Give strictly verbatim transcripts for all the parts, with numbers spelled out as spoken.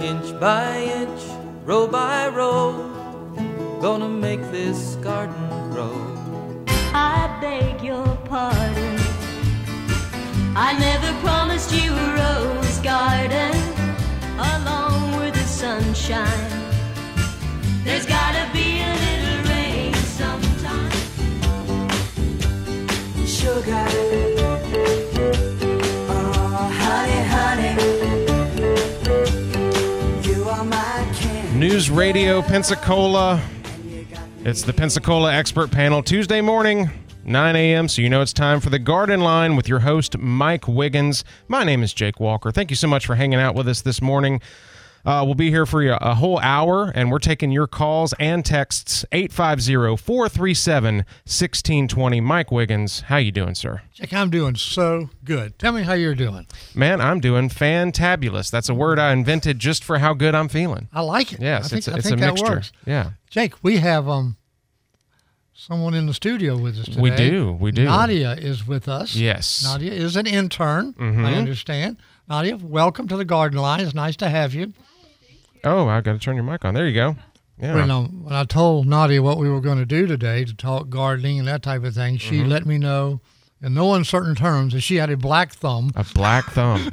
Inch by inch, row by row, gonna make this garden grow. I beg your pardon, I never promised you a rose garden along with the sunshine. There's gotta be a little rain sometime. Sugar, oh honey, honey, you are my king. News Radio Pensacola. It's the Pensacola Expert Panel Tuesday morning, nine a.m., so you know it's time for the Garden Line with your host, Mike Wiggins. My name is Jake Walker. Thank you so much for hanging out with us this morning. Uh, we'll be here for you a whole hour, and we're taking your calls and texts, eight five zero, four three seven, one six two zero. Mike Wiggins, how you doing, sir? Jake, I'm doing so good. Tell me how you're doing. Man, I'm doing fantabulous. That's a word I invented just for how good I'm feeling. I like it. Yes, I think, it's, a, I it's think a that mixture. Works. Yeah. Jake, we have um someone in the studio with us today. We do, we do. Nadia is with us. Yes. Nadia is an intern, Mm-hmm. I understand. Nadia, welcome to the Garden Line. It's nice to have you. Oh, I got to turn your mic on. There you go. Yeah. When, um, when I told Nadia what we were going to do today to talk gardening and that type of thing, she Mm-hmm. let me know in no uncertain terms that she had a black thumb. A black thumb.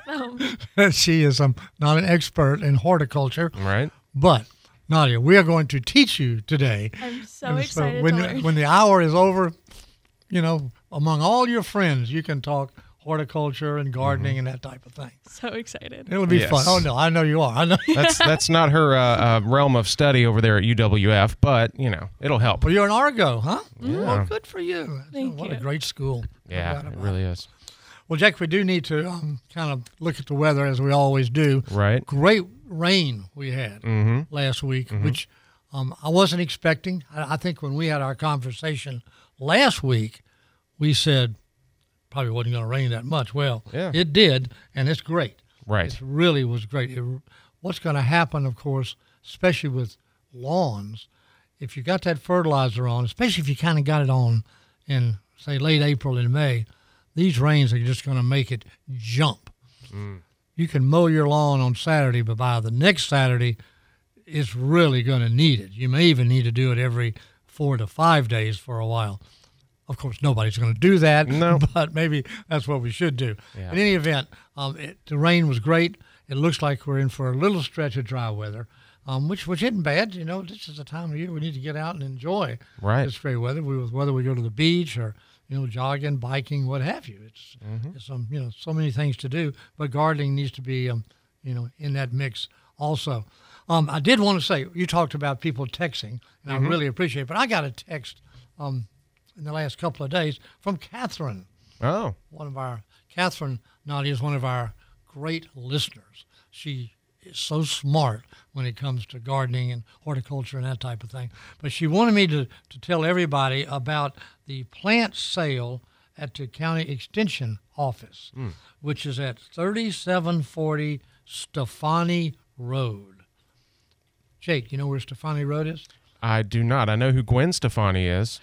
She is um, not an expert in horticulture. Right. But, Nadia, we are going to teach you today. I'm so And excited when, to learn. when the hour is over, you know, among all your friends, you can talk horticulture and gardening Mm-hmm. and that type of thing. So excited. It'll be Yes. fun. Oh, no, I know you are. I know. That's that's not her uh, uh, realm of study over there at U W F, but, you know, it'll help. Well, you're an Argo, huh? Yeah. Well, good for you. Thank what you. a great school. No Yeah, doubt it about really is. Well, Jack, we do need to um, kind of look at the weather as we always do. Right. Great rain we had Mm-hmm. last week, which um, I wasn't expecting. I, I think when we had our conversation last week, we said probably wasn't going to rain that much. Well, Yeah. it did, and it's great. Right. It really was great. It, what's going to happen, of course, especially with lawns, if you got that fertilizer on, especially if you kind of got it on in, say, late April and May, these rains are just going to make it jump. Mm. You can mow your lawn on Saturday, but by the next Saturday, it's really going to need it. You may even need to do it every four to five days for a while. Of course, nobody's going to do that, No. but maybe that's what we should do. Yeah. In any event, um, it, the rain was great. It looks like we're in for a little stretch of dry weather, um, which which isn't bad. You know, this is the time of year we need to get out and enjoy Right. this great weather. We, whether we go to the beach or you know jogging, biking, what have you. It's Mm-hmm. it's um, you know so many things to do, but gardening needs to be um, you know in that mix also. Um, I did want to say you talked about people texting, and Mm-hmm. I really appreciate it. But I got a text. Um, in the last couple of days from Catherine, Oh. one of our, Catherine Nadia is one of our great listeners. She is so smart when it comes to gardening and horticulture and that type of thing. But she wanted me to, to tell everybody about the plant sale at the county extension office, Mm. which is at thirty-seven forty Stefani Road. Jake, you know where Stefani Road is? I do not. I know who Gwen Stefani is.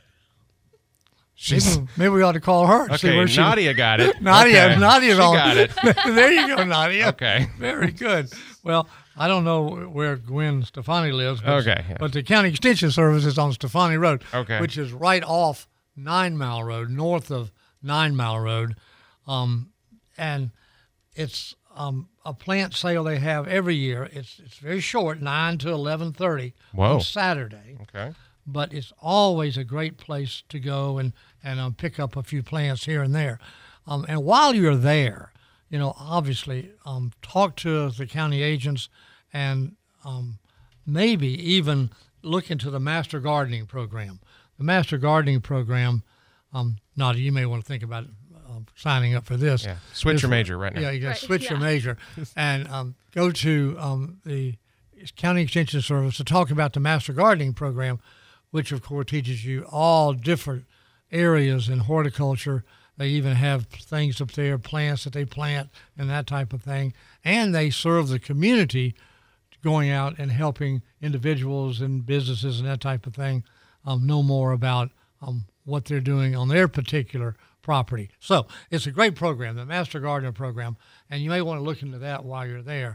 She's Maybe, maybe we ought to call her. and see okay. where she, Nadia got it. Nadia, okay. Nadia's she on. got it. There you go, Nadia. Okay. Very good. Well, I don't know where Gwen Stefani lives, but, Okay, yeah. but the County Extension Service is on Stefani Road, Okay. which is right off Nine Mile Road, north of Nine Mile Road. Um, and it's um, a plant sale they have every year. It's it's very short, nine to eleven thirty Whoa. on Saturday. Okay. But it's always a great place to go and, and um, pick up a few plants here and there. Um, and while you're there, you know, obviously um, talk to the county agents and um, maybe even look into the Master Gardening Program. The Master Gardening Program, um, Nadia, you may want to think about uh, signing up for this. Yeah. Switch This- your major right now. Yeah, you got to Right, switch your yeah. major and um, go to um, the County Extension Service to talk about the Master Gardening Program, which of course teaches you all different areas in horticulture. They even have things up there, plants that they plant and that type of thing. And they serve the community going out and helping individuals and businesses and that type of thing um, know more about um, what they're doing on their particular property. So it's a great program, the Master Gardener Program, and you may want to look into that while you're there.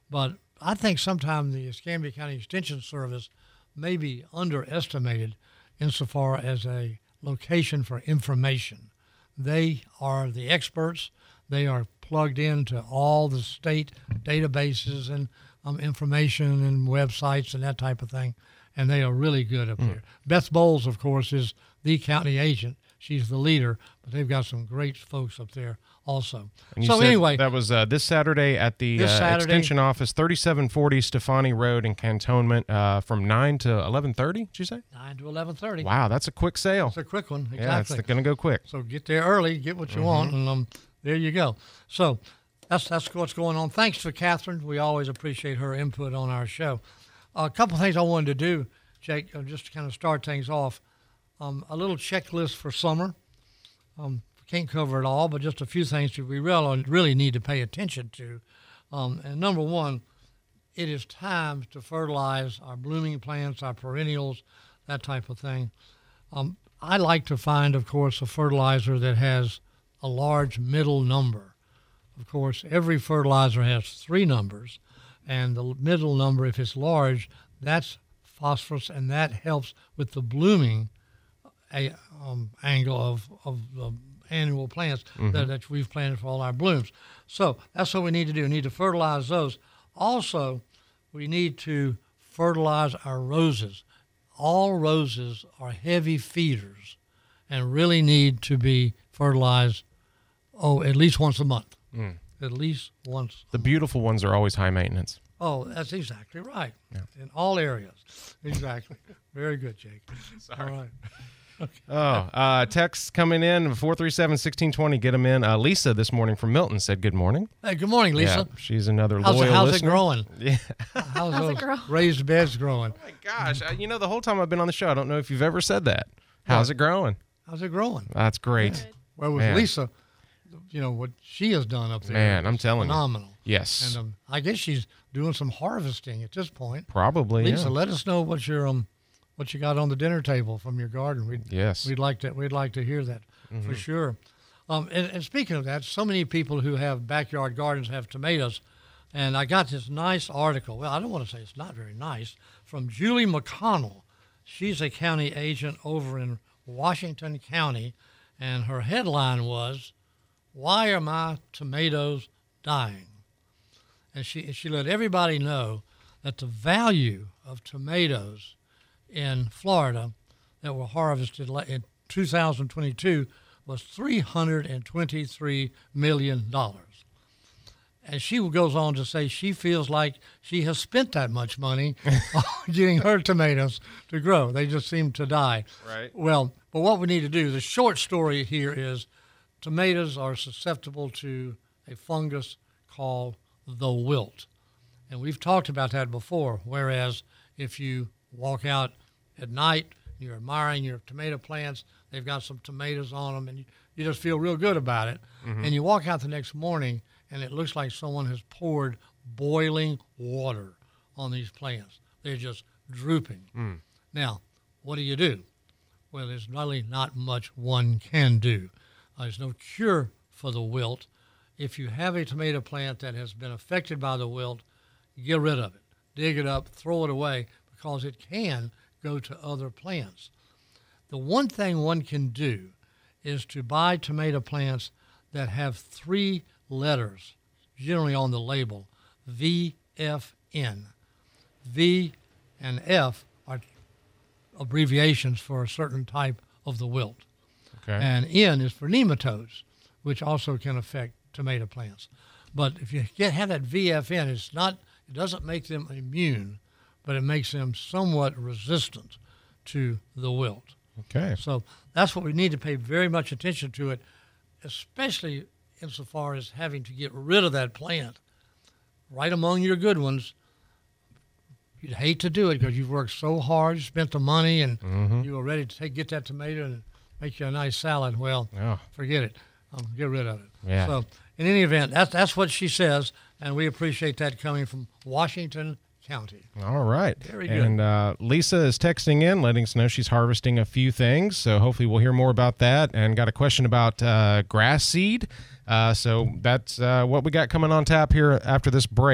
But I think sometimes the Escambia County Extension Service may be underestimated insofar as a location for information. They are the experts. They are plugged into all the state databases and um, information and websites and that type of thing, and they are really good up mm. there. Beth Bowles, of course, is the county agent. She's the leader, but they've got some great folks up there also. So anyway, that was uh, this Saturday at the uh, Saturday, Extension Office, thirty-seven forty Stefani Road in Cantonment, uh, from nine to eleven thirty. Did you say nine to eleven thirty? Wow, that's a quick sale. It's a quick one. Exactly. Yeah, it's going to go quick. So get there early, get what you mm-hmm. want, and um, there you go. So that's that's what's going on. Thanks to Catherine. We always appreciate her input on our show. Uh, a couple things I wanted to do, Jake, uh, just to kind of start things off. Um, a little checklist for summer. Um, can't cover it all, but just a few things that we really, really need to pay attention to. Um, and number one, it is time to fertilize our blooming plants, our perennials, that type of thing. Um, I like to find, of course, a fertilizer that has a large middle number. Of course, every fertilizer has three numbers, and the middle number, if it's large, that's phosphorus, and that helps with the blooming a um, angle of of the annual plants mm-hmm. that, that we've planted for all our blooms. So that's what we need to do. We need to fertilize those. Also, we need to fertilize our roses. All roses are heavy feeders and really need to be fertilized, oh, at least once a month. Mm. At least once. The beautiful ones are always high maintenance. Oh, that's exactly right. Yeah. In all areas. Exactly. Very good, Jake. Sorry. All right. Okay. Oh, uh, texts coming in, four three seven, one six two zero, get them in. Uh, Lisa this morning from Milton said good morning. Hey, good morning, Lisa. Yeah, she's another how's loyal it, how's listener. it growing? Yeah. How's, how's those it growing? Raised beds growing? Oh, my gosh. Uh, you know, the whole time I've been on the show, I don't know if you've ever said that. How's what? it growing? How's it growing? That's great. Good. Well, with Man. Lisa, you know, what she has done up there Man, I'm telling phenomenal. you. Yes. And um, I guess she's doing some harvesting at this point. Probably, Lisa, yeah. let us know what your um, what you got on the dinner table from your garden. We'd, yes. We'd like to we'd like to hear that mm-hmm. for sure. Um, and, and speaking of that, so many people who have backyard gardens have tomatoes, and I got this nice article. Well, I don't want to say it's not very nice, from Julie McConnell. She's a county agent over in Washington County, and her headline was, "Why are my tomatoes dying?" And she she let everybody know that the value of tomatoes in Florida that were harvested in two thousand twenty-two was three hundred twenty-three million dollars. And she goes on to say she feels like she has spent that much money on getting her tomatoes to grow. They just seem to die. Right. Well, but what we need to do, the short story here is tomatoes are susceptible to a fungus called the wilt. And we've talked about that before, whereas if you walk out at night, you're admiring your tomato plants, they've got some tomatoes on them, and you, you just feel real good about it. Mm-hmm. And you walk out the next morning, and it looks like someone has poured boiling water on these plants. They're just drooping. Mm. Now, what do you do? Well, there's really not much one can do. Uh, there's no cure for the wilt. If you have a tomato plant that has been affected by the wilt, get rid of it. Dig it up, throw it away, because it can go to other plants. The one thing one can do is to buy tomato plants that have three letters, generally on the label, V F N. V and F are abbreviations for a certain type of the wilt. Okay. And N is for nematodes, which also can affect tomato plants. But if you get have that V F N, it's not, it doesn't make them immune, but it makes them somewhat resistant to the wilt. Okay. So that's what we need to pay very much attention to it, especially insofar as having to get rid of that plant. Right among your good ones, you'd hate to do it because you've worked so hard, you spent the money, and mm-hmm. you were ready to take, get that tomato and make you a nice salad. Well, oh. forget it. Um, get rid of it. Yeah. So in any event, that's, that's what she says, and we appreciate that coming from Washington County. All right. Very good. And uh, Lisa is texting in, letting us know she's harvesting a few things. So hopefully we'll hear more about that. And got a question about uh, grass seed. Uh, so that's uh, what we got coming on tap here after this break.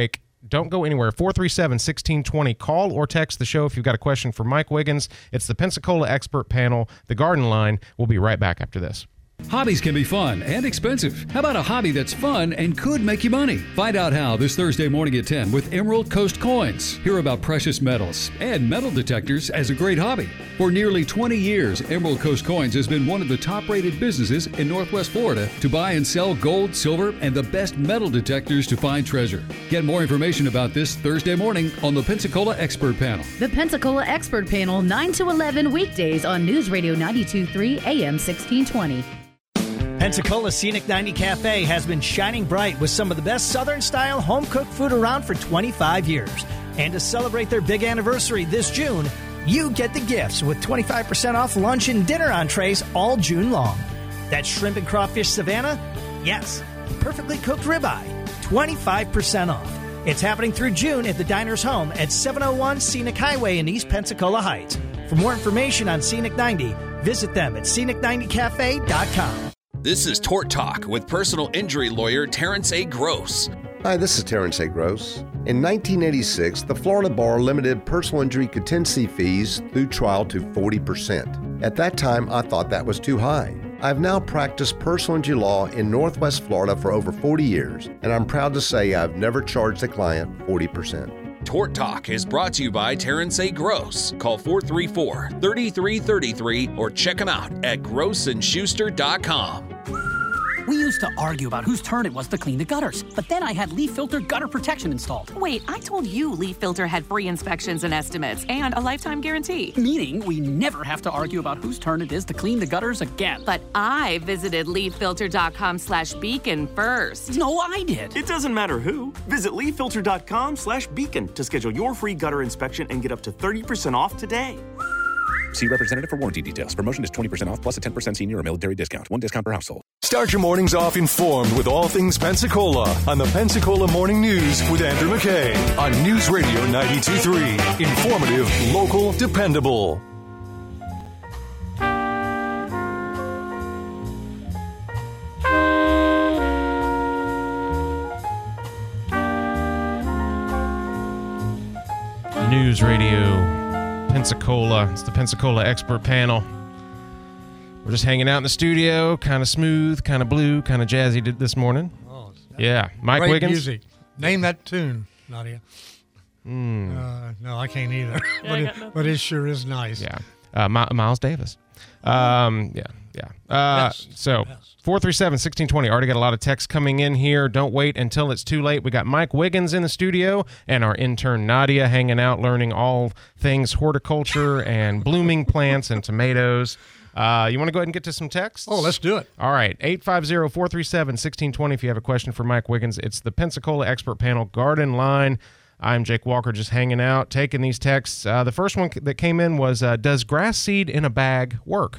Don't go anywhere. four three seven, one six two zero. Call or text the show if you've got a question for Mike Wiggins. It's the Pensacola Expert Panel, the Garden Line. We'll be right back after this. Hobbies can be fun and expensive. How about a hobby that's fun and could make you money? Find out how this Thursday morning at ten with Emerald Coast Coins. Hear about precious metals and metal detectors as a great hobby. For nearly twenty years, Emerald Coast Coins has been one of the top-rated businesses in Northwest Florida to buy and sell gold, silver, and the best metal detectors to find treasure. Get more information about this Thursday morning on the Pensacola Expert Panel. The Pensacola Expert Panel, nine to eleven weekdays on News Radio ninety-two point three A M sixteen twenty. Pensacola Scenic ninety Cafe has been shining bright with some of the best Southern-style home-cooked food around for twenty-five years. And to celebrate their big anniversary this June, you get the gifts with twenty-five percent off lunch and dinner entrees all June long. That shrimp and crawfish Savannah? Yes, the perfectly cooked ribeye, twenty-five percent off. It's happening through June at the Diner's Home at seven oh one Scenic Highway in East Pensacola Heights. For more information on Scenic ninety, visit them at scenic ninety cafe dot com. This is Tort Talk with personal injury lawyer Terrence A. Gross. Hi, this is Terrence A. Gross. In nineteen eighty-six, the Florida Bar limited personal injury contingency fees through trial to forty percent. At that time, I thought that was too high. I've now practiced personal injury law in Northwest Florida for over forty years, and I'm proud to say I've never charged a client forty percent. Tort Talk is brought to you by Terrence A. Gross. Call four three four, three three three three or check him out at gross and schuster dot com. We used to argue about whose turn it was to clean the gutters, but then I had Leaf Filter gutter protection installed. Wait, I told you Leaf Filter had free inspections and estimates and a lifetime guarantee. Meaning we never have to argue about whose turn it is to clean the gutters again. But I visited leaf filter dot com slash beacon first. No, I did. It doesn't matter who. Visit leaf filter dot com slash beacon to schedule your free gutter inspection and get up to thirty percent off today. See representative for warranty details. Promotion is twenty percent off plus a ten percent senior or military discount. One discount per household. Start your mornings off informed with all things Pensacola on the Pensacola Morning News with Andrew McKay on News Radio ninety-two point three. Informative, local, dependable. News Radio Pensacola. It's the Pensacola Expert Panel. We're just hanging out in the studio, kind of smooth, kind of blue, kind of jazzy this morning. Oh, yeah. Mike great Wiggins. Music. Name that tune, Nadia. Mm. Uh, no, I can't either. Yeah, but, it, but it sure is nice. Yeah. Uh, My, Miles Davis. Um, yeah, yeah. Uh, Best. So, Best. four three seven, one six two zero. Already got a lot of texts coming in here. Don't wait until it's too late. We got Mike Wiggins in the studio and our intern Nadia hanging out, learning all things horticulture and blooming plants and tomatoes. Uh, you want to go ahead and get to some texts? Oh, let's do it. All right. eight five zero, four three seven, one six two zero if you have a question for Mike Wiggins. It's the Pensacola Expert Panel Garden Line. I'm Jake Walker, just hanging out, taking these texts. Uh, the first one that came in was, uh, does grass seed in a bag work?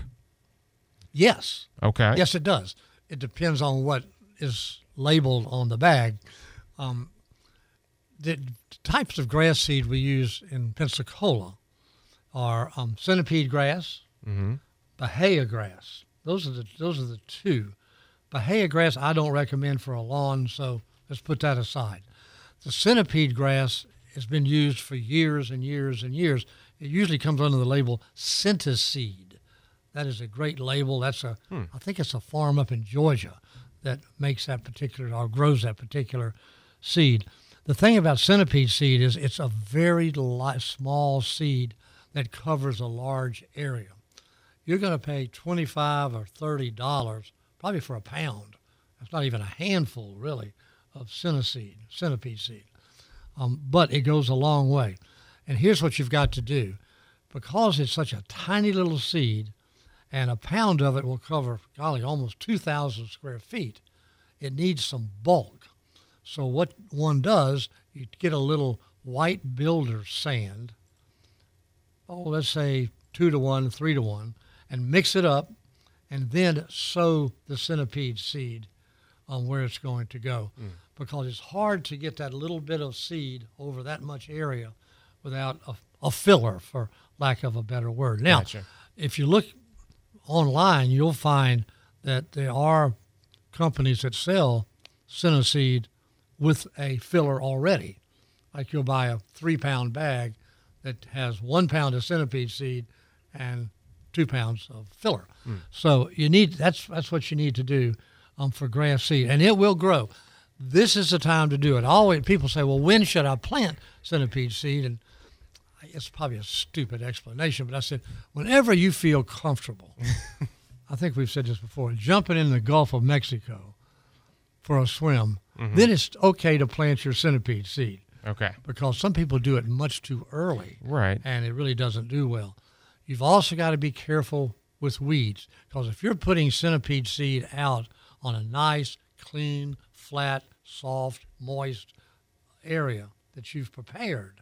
Yes. Okay. Yes, it does. It depends on what is labeled on the bag. Um, the types of grass seed we use in Pensacola are um, centipede grass, mm-hmm. Bahia grass. Those are the those are the two. Bahia grass I don't recommend for a lawn, so let's put that aside. The centipede grass has been used for years and years and years. It usually comes under the label Centiseed. That is a great label. That's a hmm. I think it's a farm up in Georgia that makes that particular or grows that particular seed. The thing about centipede seed is it's a very light, small seed that covers a large area. You're going to pay twenty-five dollars or thirty dollars probably for a pound. That's not even a handful, really, of centipede, centipede seed. Um, but it goes a long way. And here's what you've got to do. Because it's such a tiny little seed, and a pound of it will cover, golly, almost two thousand square feet, it needs some bulk. So what one does, you get a little white builder sand, oh, let's say two to one, three to one, and mix it up, and then sow the centipede seed on where it's going to go. Mm. Because it's hard to get that little bit of seed over that much area without a, a filler, for lack of a better word. Now, gotcha. If you look online, you'll find that there are companies that sell Centiseed with a filler already. like you'll buy a three-pound bag that has one pound of centipede seed and two pounds of filler. Mm. So you need that's that's what you need to do um, for grass seed, and it will grow. This is the time to do it. Always people say, well, when should I plant centipede seed? And it's probably a stupid explanation, but I said, whenever you feel comfortable. I think we've said this before, jumping in the Gulf of Mexico for a swim, mm-hmm. then it's okay to plant your centipede seed. Okay. Because some people do it much too early. Right. And it really doesn't do well. You've also got to be careful with weeds, because if you're putting centipede seed out on a nice, clean, flat, soft, moist area that you've prepared,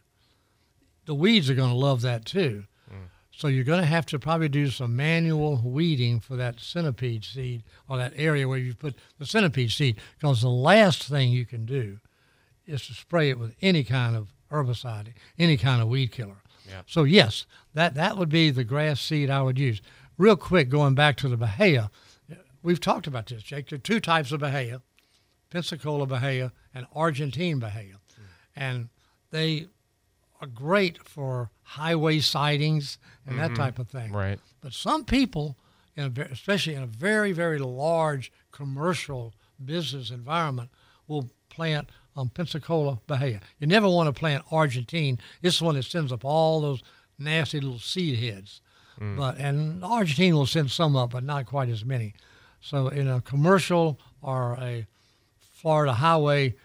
the weeds are going to love that too. Mm. So you're going to have to probably do some manual weeding for that centipede seed, or that area where you put the centipede seed, because the last thing you can do is to spray it with any kind of herbicide, any kind of weed killer. Yep. So yes, that, that would be the grass seed I would use. Real quick, going back to the Bahia, we've talked about this, Jake. There are two types of Bahia, Pensacola Bahia and Argentine Bahia. Mm. And they are great for highway sidings and mm-hmm. that type of thing. Right. But some people, in a, especially in a very, very large commercial business environment, will plant um, Pensacola Bahia. You never want to plant Argentine. It's the one that sends up all those nasty little seed heads. Mm. But and Argentine will send some up, but not quite as many. So in a commercial or a Florida highway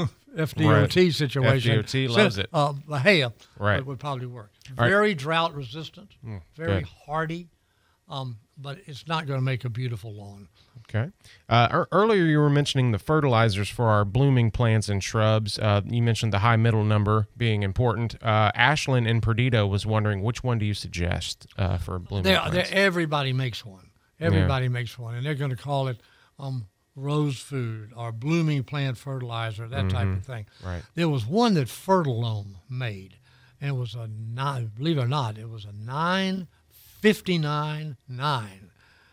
F D O T right. situation, F D O T loves it. Uh, Bahia right. would probably work. All Very right. drought resistant, mm, very good. hardy, um, but it's not going to make a beautiful lawn. Okay. Uh, er- earlier you were mentioning the fertilizers for our blooming plants and shrubs. Uh, you mentioned the high middle number being important. Uh, Ashland in Perdido was wondering, which one do you suggest uh, for blooming they're, plants? They're, everybody makes one. Everybody yeah. makes one, and they're going to call it um, rose food or blooming plant fertilizer, that mm-hmm. type of thing. Right. There was one that Fertilome made, and it was a nine, believe it or not, it was a nine fifty-nine nine.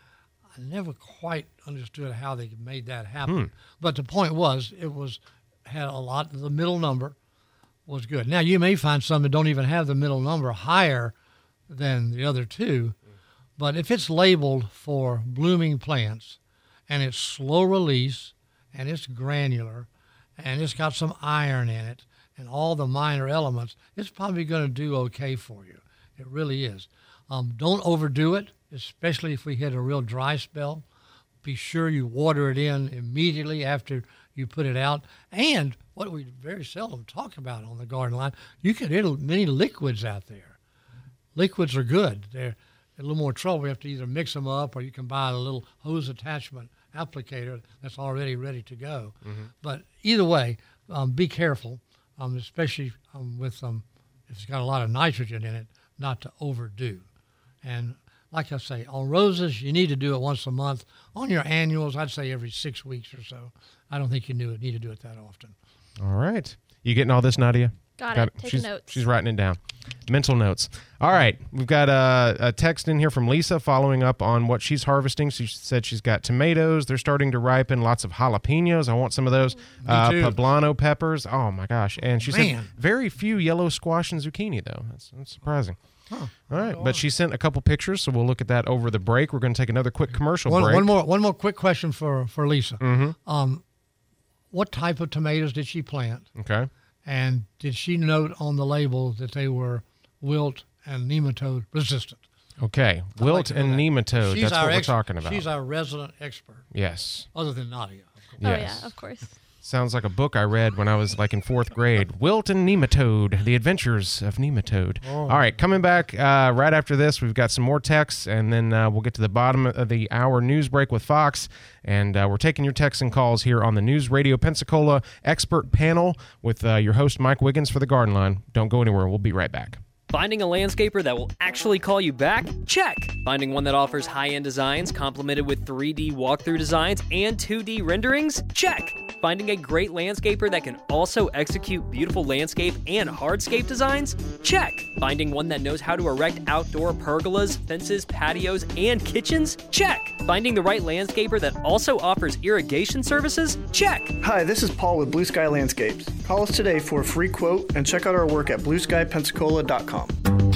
I never quite understood how they made that happen. Hmm. But the point was, it was had a lot, the middle number was good. Now, you may find some that don't even have the middle number higher than the other two, but if it's labeled for blooming plants and it's slow release and it's granular and it's got some iron in it and all the minor elements, it's probably going to do okay for you. It really is. Um, don't overdo it, especially if we hit a real dry spell. Be sure you water it in immediately after you put it out. And what we very seldom talk about on the garden line, you can hit many liquids out there. Liquids are good. They're a little more trouble. You have to either mix them up or you can buy a little hose attachment applicator that's already ready to go. Mm-hmm. But either way, um, be careful, um, especially um, with um, if it's got a lot of nitrogen in it, not to overdo. And like I say, on roses, you need to do it once a month. On your annuals, I'd say every six weeks or so. I don't think you need to do it that often. All right. You getting all this, Nadia? Got, got it. it. Take she's, notes. She's writing it down. Mental notes. All right. We've got a, a text in here from Lisa following up on what she's harvesting. She said she's got tomatoes. They're starting to ripen. Lots of jalapenos. I want some of those. Me uh, too. Poblano peppers. Oh, my gosh. And she Man. said very few yellow squash and zucchini, though. That's, that's surprising. Huh. All right, but she sent a couple pictures, so we'll look at that over the break. We're going to take another quick commercial one, break. One more, one more quick question for, for Lisa. Mm-hmm. Um, what type of tomatoes did she plant? Okay. And did she note on the label that they were wilt and nematode resistant? Okay, I'd wilt like and nematode. She's That's our what ex- we're talking about. She's our resident expert. Yes. Other than Nadia. Of course. Oh, Yes. yeah, of course. Sounds like a book I read when I was like in fourth grade. Wilt and Nematode, The Adventures of Nematode. Oh. All right, coming back uh, right after this, we've got some more texts, and then uh, we'll get to the bottom of the hour news break with Fox. And uh, we're taking your texts and calls here on the News Radio Pensacola Expert Panel with uh, your host, Mike Wiggins, for the Garden Line. Don't go anywhere. We'll be right back. Finding a landscaper that will actually call you back? Check. Finding one that offers high-end designs complemented with three D walkthrough designs and two D renderings? Check. Finding a great landscaper that can also execute beautiful landscape and hardscape designs? Check. Finding one that knows how to erect outdoor pergolas, fences, patios, and kitchens? Check. Finding the right landscaper that also offers irrigation services? Check. Hi, this is Paul with Blue Sky Landscapes. Call us today for a free quote and check out our work at blue sky pensacola dot com.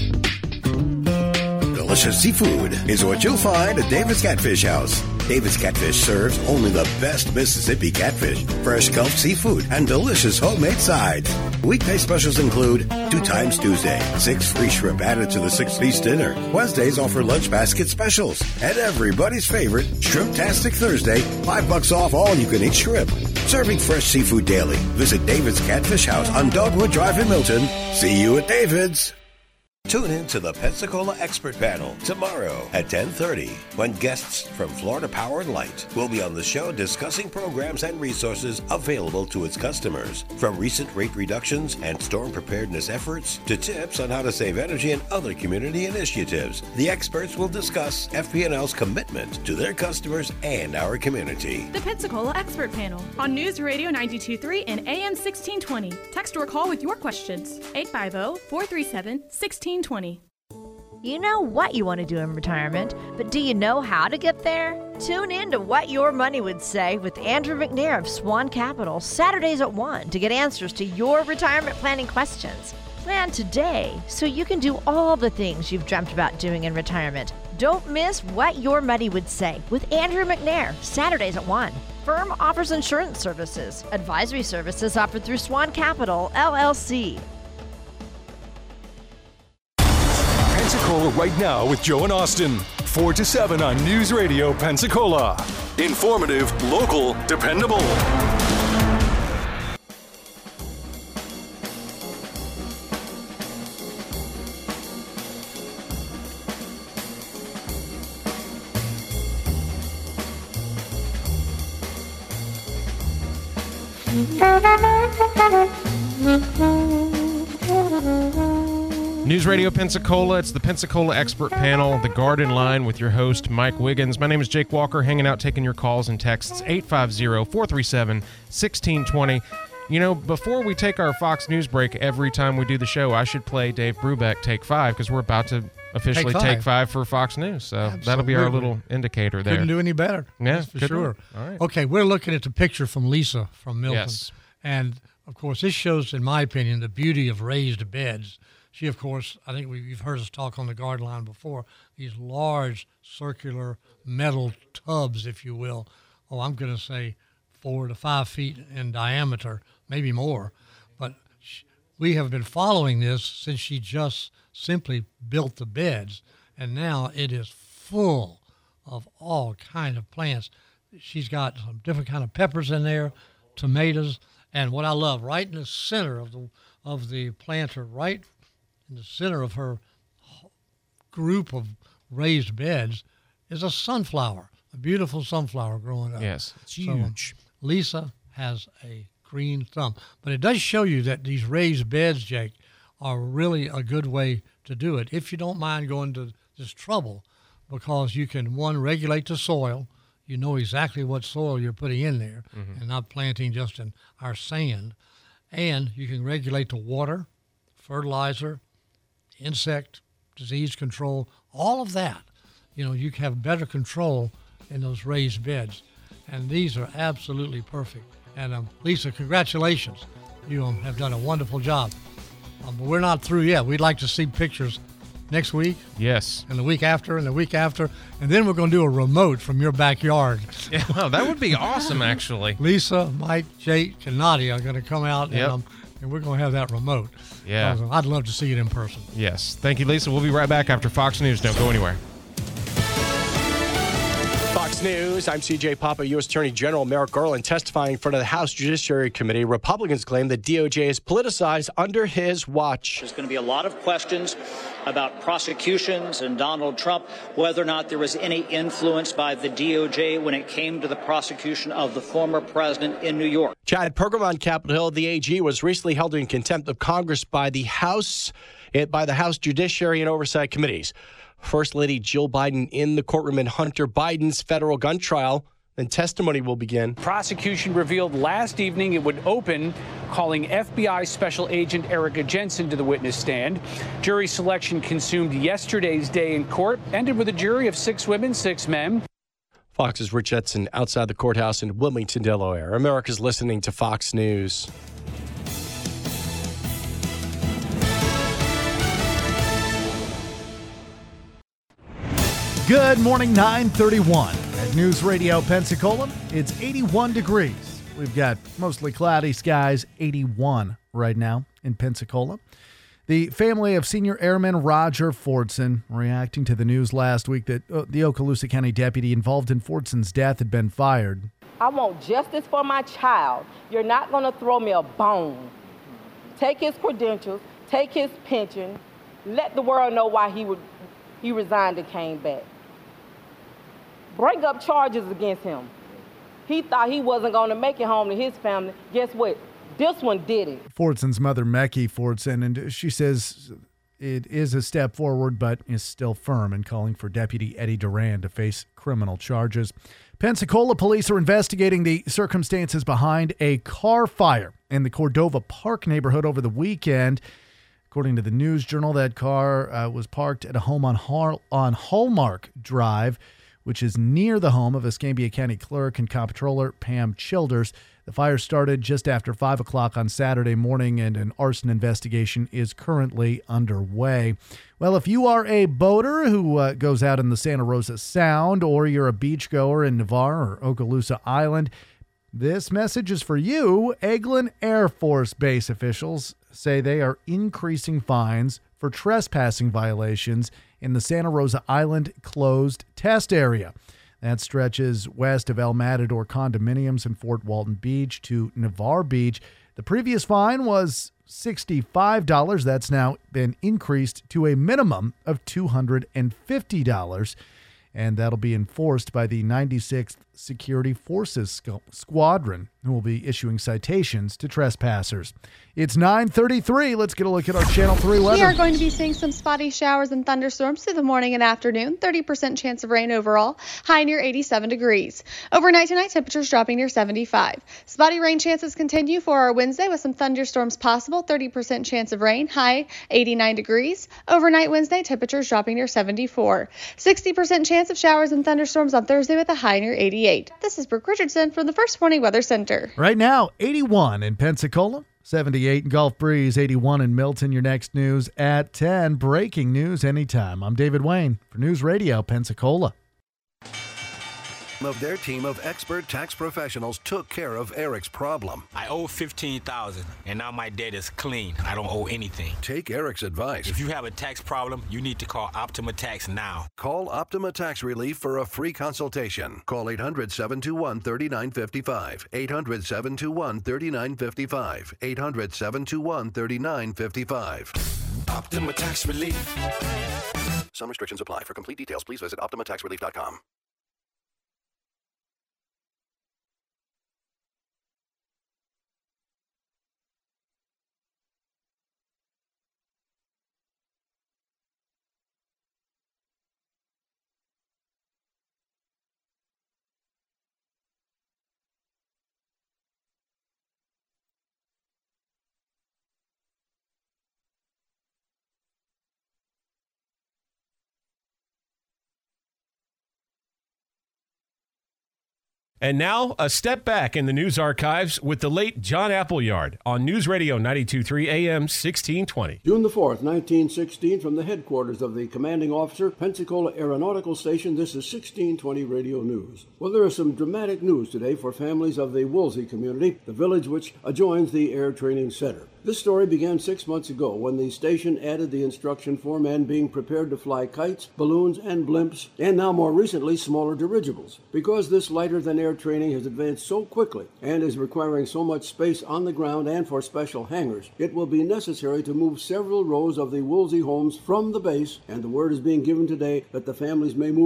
Delicious seafood is what you'll find at David's Catfish House. David's Catfish serves only the best Mississippi catfish, fresh Gulf seafood, and delicious homemade sides. Weekday specials include two times Tuesday, six free shrimp added to the six-piece dinner. Wednesdays offer lunch basket specials. And everybody's favorite, Shrimp-tastic Thursday, five bucks off all you-can-eat shrimp. Serving fresh seafood daily. Visit David's Catfish House on Dogwood Drive in Milton. See you at David's. Tune in to the Pensacola Expert Panel tomorrow at ten thirty when guests from Florida Power and Light will be on the show discussing programs and resources available to its customers. From recent rate reductions and storm preparedness efforts to tips on how to save energy and other community initiatives, the experts will discuss F P and L's commitment to their customers and our community. The Pensacola Expert Panel on News Radio ninety-two point three and A M sixteen twenty. Text or call with your questions. eight five zero, four three seven, one six two zero. You know what you want to do in retirement, but do you know how to get there? Tune in to What Your Money Would Say with Andrew McNair of Swan Capital, Saturdays at one, to get answers to your retirement planning questions. Plan today so you can do all the things you've dreamt about doing in retirement. Don't miss What Your Money Would Say with Andrew McNair, Saturdays at one. Firm offers insurance services. Advisory services offered through Swan Capital, L L C. Pensacola right now with Joe and Austin. four to seven on News Radio Pensacola. Informative, local, dependable. News Radio Pensacola, it's the Pensacola Expert Panel, the Garden Line with your host, Mike Wiggins. My name is Jake Walker, hanging out, taking your calls and texts, eight five zero, four three seven, one six two zero. You know, before we take our Fox News break every time we do the show, I should play Dave Brubeck Take Five, because we're about to officially Take take five. five for Fox News. So Absolutely. That'll be our little indicator there. Couldn't do any better. Yeah, that's for couldn't. sure. All right. Okay, we're looking at the picture from Lisa from Milton. Yes. And, of course, this shows, in my opinion, the beauty of raised beds. She, of course, I think we, you've heard us talk on the Garden Line before, these large circular metal tubs, if you will. Oh, I'm going to say four to five feet in diameter, maybe more. But she, we have been following this since she just simply built the beds, and now it is full of all kind of plants. She's got some different kind of peppers in there, tomatoes, and what I love, right in the center of the of the planter, right in the center of her group of raised beds, is a sunflower, a beautiful sunflower growing up. Yes, it's So, huge. Lisa has a green thumb. But it does show you that these raised beds, Jake, are really a good way to do it if you don't mind going to this trouble, because you can, one, regulate the soil. You know exactly what soil you're putting in there Mhm. and not planting just in our sand. And you can regulate the water, fertilizer, insect, disease control, all of that. You know, you have better control in those raised beds. And these are absolutely perfect. And um, Lisa, congratulations. You um, have done a wonderful job. Um, but we're not through yet. We'd like to see pictures next week. Yes. And the week after, and the week after. And then we're going to do a remote from your backyard. Yeah, well, that would be awesome, actually. Lisa, Mike, Jake, and Nadia are going to come out, Yep. and, um, and we're going to have that remote. Yeah. Uh, I'd love to see it in person. Yes. Thank you, Lisa. We'll be right back after Fox News. Don't go anywhere. Fox News, I'm C J Papa. U S Attorney General Merrick Garland testifying in front of the House Judiciary Committee. Republicans claim the D O J is politicized under his watch. There's going to be a lot of questions about prosecutions and Donald Trump, whether or not there was any influence by the D O J when it came to the prosecution of the former president in New York. Chad Pergam on Capitol Hill. The A G was recently held in contempt of Congress by the House, it, by the House Judiciary and Oversight Committees. First Lady Jill Biden in the courtroom in Hunter Biden's federal gun trial. Then testimony will begin. Prosecution revealed last evening it would open, calling F B I Special Agent Erica Jensen to the witness stand. Jury selection consumed yesterday's day in court, ended with a jury of six women, six men. Fox's Rich Edson outside the courthouse in Wilmington, Delaware. America's listening to Fox News. Good morning, nine thirty-one at News Radio Pensacola. It's eighty-one degrees. We've got mostly cloudy skies, eighty-one right now in Pensacola. The family of Senior Airman Roger Fordson reacting to the news last week that uh, the Okaloosa County deputy involved in Fordson's death had been fired. I want justice for my child. You're not going to throw me a bone. Take his credentials, take his pension, let the world know why he would he resigned and came back. Bring up charges against him. He thought he wasn't going to make it home to his family. Guess what? This one did it. Fordson's mother, Mecky Fordson, and she says it is a step forward, but is still firm in calling for Deputy Eddie Duran to face criminal charges. Pensacola police are investigating the circumstances behind a car fire in the Cordova Park neighborhood over the weekend. According to the News Journal, that car uh, was parked at a home on, Har- on Hallmark Drive, which is near the home of Escambia County Clerk and Comptroller Pam Childers. The fire started just after five o'clock on Saturday morning, and an arson investigation is currently underway. Well, if you are a boater who uh, goes out in the Santa Rosa Sound, or you're a beachgoer in Navarre or Okaloosa Island, this message is for you. Eglin Air Force Base officials say they are increasing fines for trespassing violations in the Santa Rosa Island closed test area. That stretches west of El Matador condominiums in Fort Walton Beach to Navarre Beach. The previous fine was sixty-five dollars. That's now been increased to a minimum of two hundred fifty dollars. And that'll be enforced by the ninety-sixth Security Forces Squadron, who will be issuing citations to trespassers. It's nine thirty-three. Let's get a look at our Channel three weather. We are going to be seeing some spotty showers and thunderstorms through the morning and afternoon. thirty percent chance of rain overall. High near eighty-seven degrees. Overnight tonight, temperatures dropping near seventy-five. Spotty rain chances continue for our Wednesday with some thunderstorms possible. thirty percent chance of rain. High eighty-nine degrees. Overnight Wednesday, temperatures dropping near seventy-four. sixty percent chance of showers and thunderstorms on Thursday with a high near eighty-eight. This is Brooke Richardson from the First Warning Weather Center. Right now, eighty-one in Pensacola, seventy-eight in Gulf Breeze, eighty-one in Milton. Your next news at ten. Breaking news anytime. I'm David Wayne for News Radio Pensacola. Of their team of expert tax professionals took care of Eric's problem. I owe fifteen thousand dollars, and now my debt is clean. I don't owe anything. Take Eric's advice. If you have a tax problem, you need to call Optima Tax now. Call Optima Tax Relief for a free consultation. Call eight hundred, seven two one, three nine five five. eight hundred, seven two one, three nine five five. eight hundred, seven two one, three nine five five. Optima Tax Relief. Some restrictions apply. For complete details, please visit optima tax relief dot com. And now, a step back in the news archives with the late John Appleyard on News Radio ninety-two point three A M sixteen twenty. June the fourth, nineteen sixteen, from the headquarters of the Commanding Officer, Pensacola Aeronautical Station, this is sixteen twenty Radio News. Well, there is some dramatic news today for families of the Woolsey community, the village which adjoins the Air Training Center. This story began six months ago when the station added the instruction for men being prepared to fly kites, balloons, and blimps, and now more recently, smaller dirigibles. Because this lighter-than-air training has advanced so quickly and is requiring so much space on the ground and for special hangars, it will be necessary to move several rows of the Woolsey homes from the base, and the word is being given today that the families may move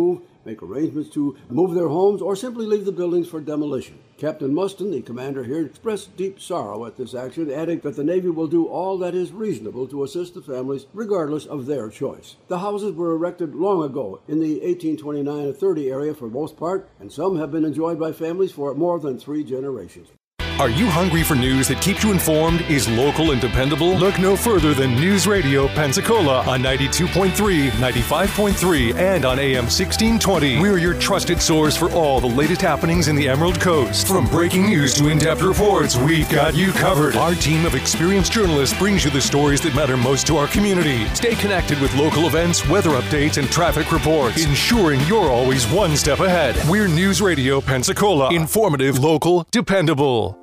make arrangements to move their homes, or simply leave the buildings for demolition. Captain Mustin, the commander here, expressed deep sorrow at this action, adding that the Navy will do all that is reasonable to assist the families, regardless of their choice. The houses were erected long ago in the eighteen twenty-nine to thirty area for most part, and some have been enjoyed by families for more than three generations. Are you hungry for news that keeps you informed, is local and dependable? Look no further than News Radio Pensacola on ninety-two point three, ninety-five point three, and on A M sixteen twenty. We're your trusted source for all the latest happenings in the Emerald Coast. From breaking news to in-depth reports, we've got you covered. Our team of experienced journalists brings you the stories that matter most to our community. Stay connected with local events, weather updates, and traffic reports, ensuring you're always one step ahead. We're News Radio Pensacola. Informative, local, dependable.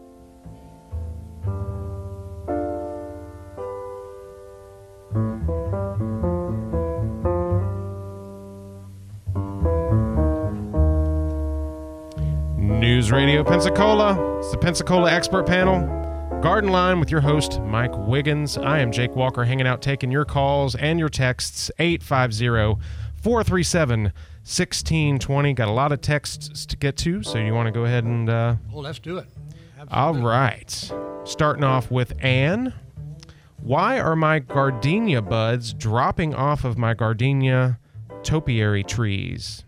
News Radio Pensacola. It's the Pensacola Expert Panel. Garden Line with your host, Mike Wiggins. I am Jake Walker, hanging out, taking your calls and your texts. eight five zero, four three seven, one six two zero. Got a lot of texts to get to, so you want to go ahead and... Uh, well, let's do it. Absolutely. All right. Starting off with Anne. Why are my gardenia buds dropping off of my gardenia topiary trees?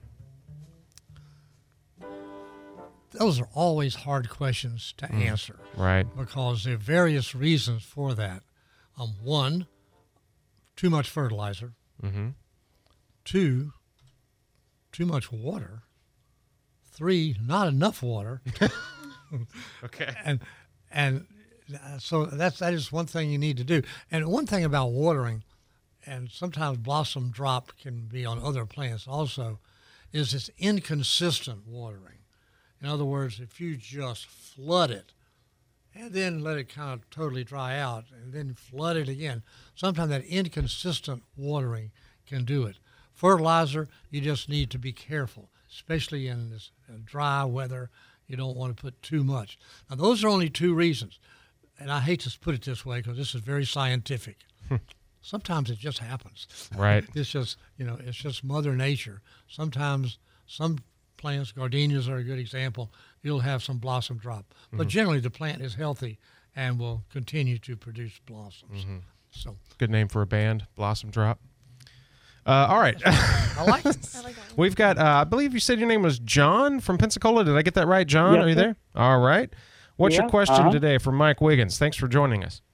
Those are always hard questions to Mm, answer. right. Because there are various reasons for that. Um, one, too much fertilizer. Mm-hmm. Two, too much water. Three, not enough water. Okay. And and so that's that is one thing you need to do. And one thing about watering, and sometimes blossom drop can be on other plants also, is it's inconsistent watering. In other words, if you just flood it and then let it kind of totally dry out and then flood it again, sometimes that inconsistent watering can do it. Fertilizer, you just need to be careful, especially in this dry weather. You don't want to put too much. Now, those are only two reasons. And I hate to put it this way because this is very scientific. Sometimes it just happens. Right. It's just, you know, it's just Mother Nature. Sometimes some plants, gardenias are a good example, you'll have some blossom drop. But Mhm. generally the plant is healthy and will continue to produce blossoms. Mhm. So Good name for a band, Blossom Drop. Uh, all right. I like it. I like that. We've got, uh, I believe you said your name was John from Pensacola. Did I get that right, John? Yes, Are you sir. there? All right. What's Yeah, your question uh-huh. today from Mike Wiggins? Thanks for joining us.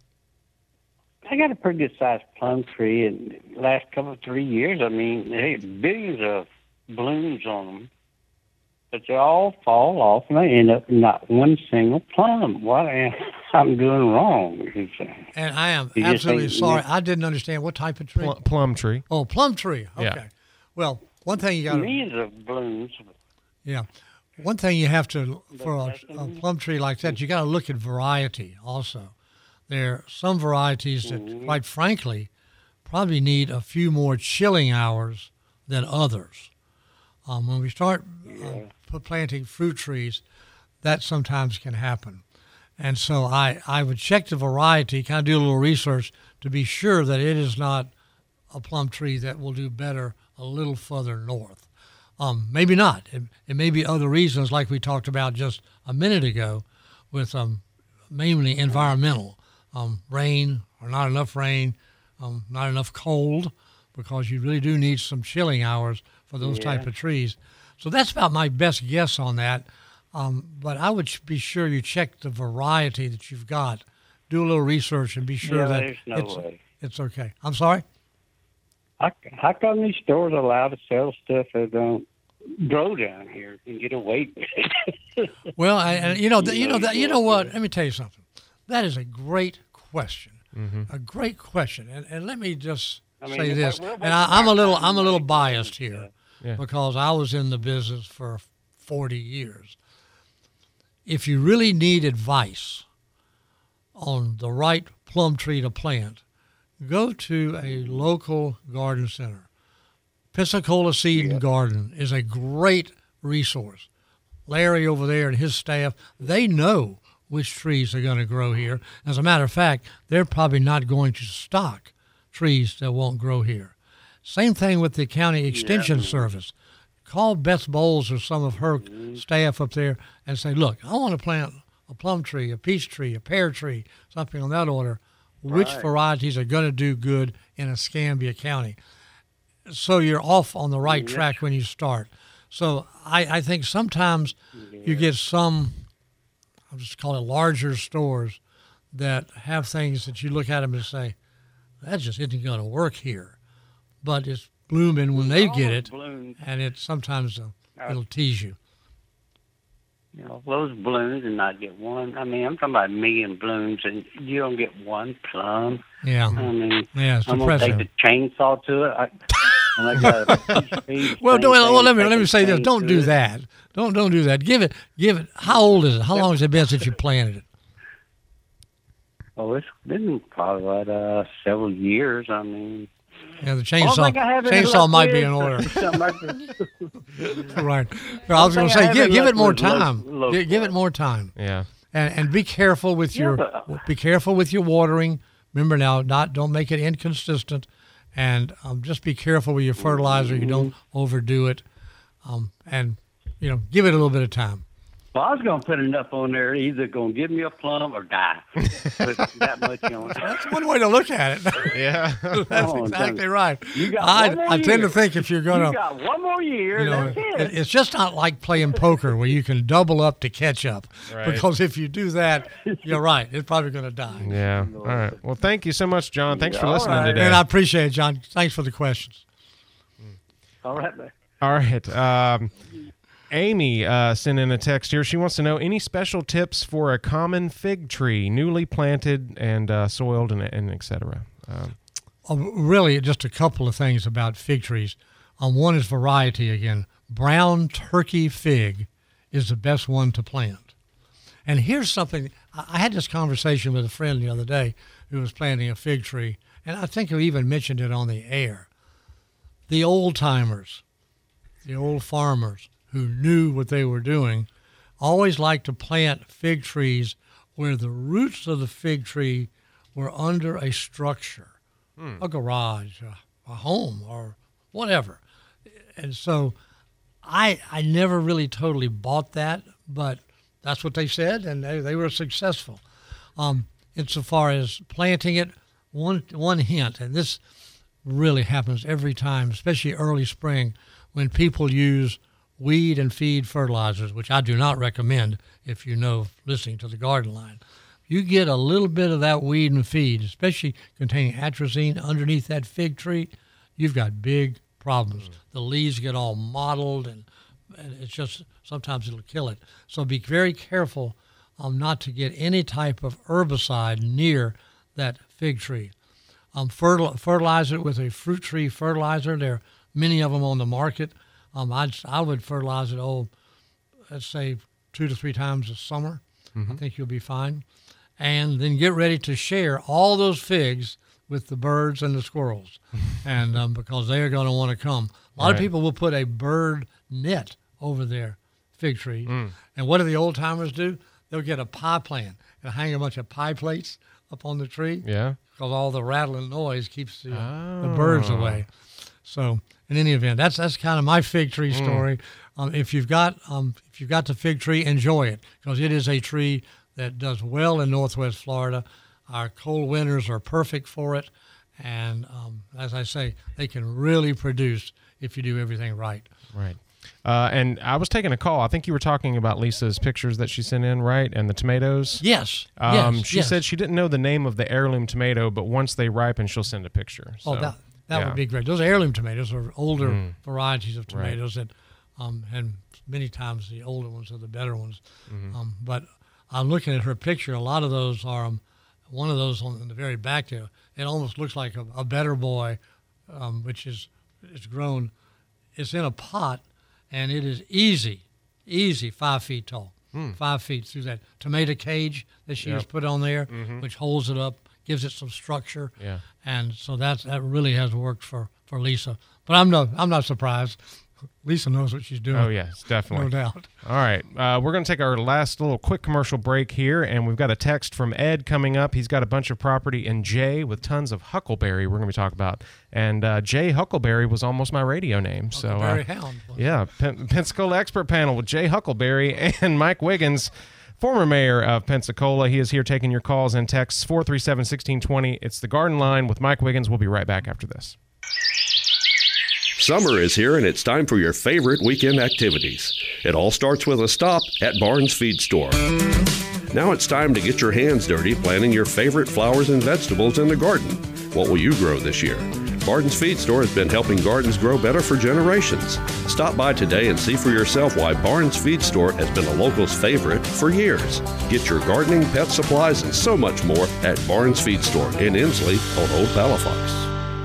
I got a pretty good sized plum tree, and the last couple of three years, I mean, they had billions of blooms on them, but they all fall off, and I end up with not one single plum. What am I'm doing wrong? And I am You just absolutely think- sorry. I didn't understand what type of tree. Plum, plum tree. Oh, plum tree. Okay. Yeah. Well, one thing you got to Millions of blooms. yeah, one thing you have to for a, a plum tree like that, you got to look at variety also. There are some varieties that, Mhm. quite frankly, probably need a few more chilling hours than others. Um, when we start uh, p- planting fruit trees, that sometimes can happen. And so I, I would check the variety, kind of do a little research to be sure that it is not a plum tree that will do better a little further north. Um, maybe not. It, it may be other reasons like we talked about just a minute ago with um, mainly environmental. Um, rain or not enough rain, um, not enough cold, because you really do need some chilling hours for those Yeah. type of trees. So that's about my best guess on that. Um, but I would ch- be sure you check the variety that you've got. Do a little research and be sure Yeah, that there's no it's, way. it's okay. I'm sorry? How, how come these stores are allowed to sell stuff that don't grow down here and get away with it? Well, I, and you know, th- you know that you know what? Let me tell you something. That is a great question, Mhm. a great question. And and let me just I mean, say if this. I- we're- And I, I'm a little I'm a little biased Yeah. here Yeah. because I was in the business for forty years. If you really need advice on the right plum tree to plant, go to a local garden center. Pensacola Seed and Garden is a great resource. Larry over there and his staff, they know which trees are going to grow here. As a matter of fact, they're probably not going to stock trees that won't grow here. Same thing with the county extension service. call Beth Bowles or some of her mm-hmm. staff up there and say, look, I want to plant a plum tree, a peach tree, a pear tree, something on that order. Which right. varieties are going to do good in Escambia County? So you're off on the right mm-hmm. track when you start. So I, I think sometimes yeah. you get some, I'll just call it larger stores that have things that you look at them and say, that just isn't going to work here. But it's blooming when they get it, blooms. And it sometimes uh, it'll tease you. You know, those blooms and not get one. I mean, I'm talking about a million blooms, and you don't get one plum. Yeah. I mean, yeah, it's I'm going to take the chainsaw to it. I, and I got a piece, piece, well, don't, well, let me let me say this. thing Don't do it. that. Don't don't do that. Give it give it. How old is it? How long has it been since you planted it? Oh, it's been probably what, uh, several years. I mean. Yeah, the chainsaw chainsaw might be in order. Right. Well, I was going to say, give, give it more time. Low, low give, give it more time. Yeah. And and be careful with your yeah, but, be careful with your watering. Remember now, not don't make it inconsistent, and um, just be careful with your fertilizer. Mm-hmm. You don't overdo it, um, and you know, give it a little bit of time. Well, I was going to put enough on there, either going to give me a plum or die. Put that much on. That's one way to look at it. Yeah. That's on, exactly right. You got I, one more I tend year. to think if you're going to... You got one more year, you know, that's it. it. It's just not like playing poker where you can double up to catch up. Right. Because if you do that, you're right. It's probably going to die. Yeah. All right. Well, thank you so much, John. Thanks for All listening right. today. And I appreciate it, John. Thanks for the questions. All right, man. All right. Um, Amy uh, sent in a text here. She wants to know any special tips for a common fig tree, newly planted and uh, soiled and, and et cetera. Um, uh, really, just a couple of things about fig trees. Um, one is variety again. Brown turkey fig is the best one to plant. And here's something. I had this conversation with a friend the other day who was planting a fig tree, and I think we even mentioned it on the air. The old-timers, the old farmers, who knew what they were doing, always liked to plant fig trees where the roots of the fig tree were under a structure, hmm. a garage, a, a home, or whatever. And so I I never really totally bought that, but that's what they said, and they, they were successful. Um, insofar as planting it, one one hint, and this really happens every time, especially early spring, when people use weed and feed fertilizers, which I do not recommend if you know listening to the Garden Line. You get a little bit of that weed and feed, especially containing atrazine underneath that fig tree, you've got big problems. Mm. The leaves get all mottled, and, and it's just, sometimes it'll kill it. So be very careful um, not to get any type of herbicide near that fig tree. Um, fertil- fertilize it with a fruit tree fertilizer. There are many of them on the market. Um, I'd, I would fertilize it, oh, let's say two to three times a summer. Mm-hmm. I think you'll be fine. And then get ready to share all those figs with the birds and the squirrels, and um, because they are going to want to come. A lot right. of people will put a bird net over their fig tree. Mm. And what do the old timers do? They'll get a pie plant and hang a bunch of pie plates up on the tree. Yeah. Because all the rattling noise keeps the, oh. the birds away. So in any event, that's that's kind of my fig tree story. Mm. Um, if you've got um, if you've got the fig tree, enjoy it, because it is a tree that does well in Northwest Florida. Our cold winters are perfect for it, and um, as I say, they can really produce if you do everything right. Right. Uh, and I was taking a call. I think you were talking about Lisa's pictures that she sent in, right? And the tomatoes. Yes. Um, yes. She yes. said she didn't know the name of the heirloom tomato, but once they ripen, she'll send a picture. So, oh, that that yeah. would be great. Those heirloom tomatoes are older mm. varieties of tomatoes right. that, um, and many times the older ones are the better ones. Mm-hmm. Um, but I'm looking at her picture. A lot of those are. Um, One of those on the very back there, it almost looks like a, a Better Boy, um, which is it's grown. It's in a pot, and it is easy, easy five feet tall, mm. five feet through that tomato cage that she yep. has put on there, mm-hmm. which holds it up, gives it some structure. Yeah. And so that's, that really has worked for, for Lisa. But I'm no I'm not surprised. Lisa knows what she's doing. Oh, yes, definitely. No doubt. All right. Uh, we're going to take our last little quick commercial break here, and we've got a text from Ed coming up. He's got a bunch of property in Jay with tons of huckleberry we're going to be talking about. And uh, Jay Huckleberry was almost my radio name. Huckleberry so, uh, Hound. Yeah, Pen- Pensacola Expert Panel with Jay Huckleberry and Mike Wiggins, former mayor of Pensacola. He is here taking your calls and texts, four three seven, one six two zero. It's the Garden Line with Mike Wiggins. We'll be right back after this. Summer is here, and it's time for your favorite weekend activities. It all starts with a stop at Barnes Feed Store. Now it's time to get your hands dirty planting your favorite flowers and vegetables in the garden. What will you grow this year? Barnes Feed Store has been helping gardens grow better for generations. Stop by today and see for yourself why Barnes Feed Store has been a local's favorite for years. Get your gardening, pet supplies, and so much more at Barnes Feed Store in Inslee on Old Palafox.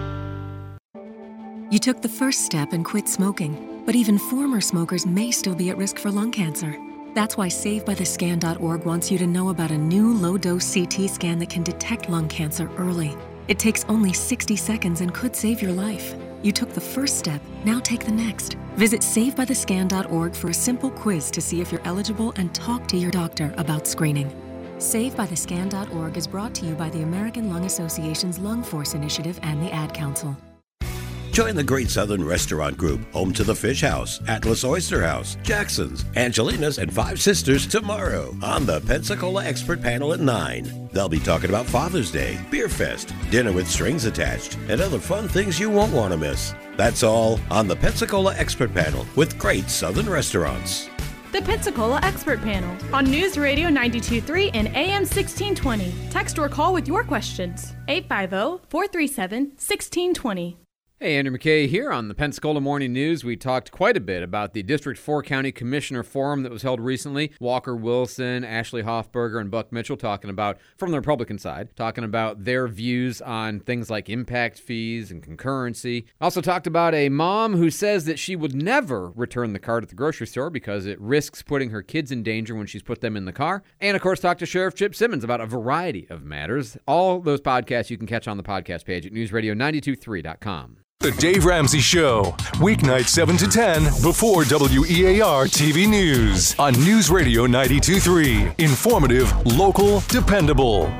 You took the first step and quit smoking, but even former smokers may still be at risk for lung cancer. That's why save by the scan dot org wants you to know about a new low-dose C T scan that can detect lung cancer early. It takes only sixty seconds and could save your life. You took the first step, now take the next. Visit save by the scan dot org for a simple quiz to see if you're eligible and talk to your doctor about screening. save by the scan dot org is brought to you by the American Lung Association's Lung Force Initiative and the Ad Council. Join the Great Southern Restaurant Group, home to the Fish House, Atlas Oyster House, Jackson's, Angelina's, and Five Sisters tomorrow on the Pensacola Expert Panel at nine. They'll be talking about Father's Day, Beer Fest, dinner with strings attached, and other fun things you won't want to miss. That's all on the Pensacola Expert Panel with Great Southern Restaurants. The Pensacola Expert Panel on News Radio ninety-two point three and A M sixteen twenty. Text or call with your questions. eight five zero, four three seven, one six two zero. Hey, Andrew McKay here on the Pensacola Morning News. We talked quite a bit about the District four County Commissioner Forum that was held recently. Walker Wilson, Ashley Hoffberger, and Buck Mitchell talking about, from the Republican side, talking about their views on things like impact fees and concurrency. Also talked about a mom who says that she would never return the card at the grocery store because it risks putting her kids in danger when she's put them in the car. And, of course, talked to Sheriff Chip Simmons about a variety of matters. All those podcasts you can catch on the podcast page at news radio nine two three dot com. The Dave Ramsey Show, weeknights seven to ten before W E A R T V News on News Radio ninety-two point three. Informative, local, dependable.